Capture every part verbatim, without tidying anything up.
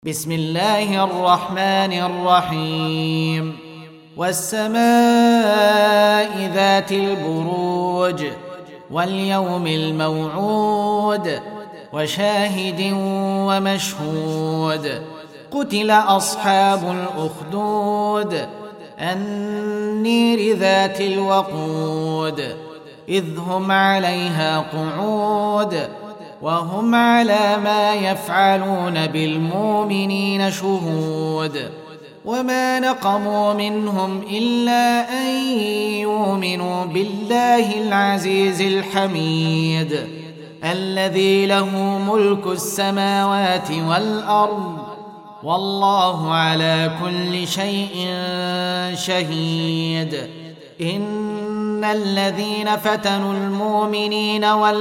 بسم الله الرحمن الرحيم والسماء ذات البروج واليوم الموعود وشاهد ومشهود قتل أصحاب الأخدود النير ذات الوقود إذ هم عليها قعود وهم على ما يفعلون بالمؤمنين شهود وما نقموا منهم إلا أن يؤمنوا بالله العزيز الحميد الذي له ملك السماوات والأرض والله على كل شيء شهيد. إن الذين فتنوا المؤمنين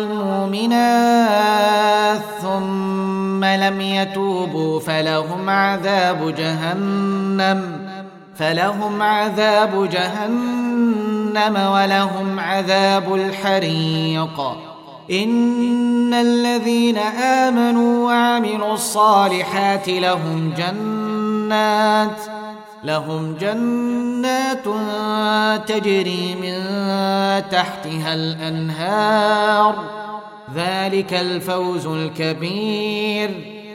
والمؤمنات ثم لم يتوبوا فلهم عذاب جهنم فلهم عذاب جهنم ولهم عذاب الحريق. إن الذين آمنوا وعملوا الصالحات لهم جنات لهم جنات تجري من تحتها الأنهار ذلك الفوز الكبير.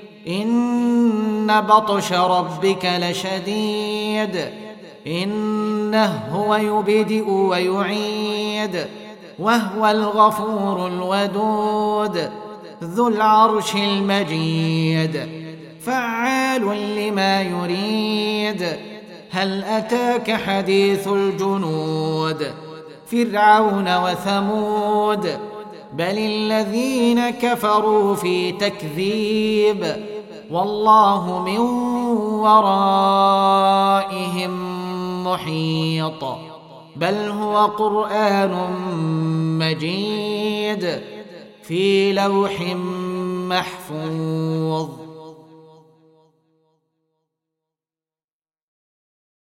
إن بطش ربك لشديد إنه هو يبدئ ويعيد وهو الغفور الودود ذو العرش المجيد فعال لما يريد. هل أتاك حديث الجنود فرعون وثمود بل الذين كفروا في تكذيب والله من ورائهم محيط بل هو قرآن مجيد في لوح محفوظ.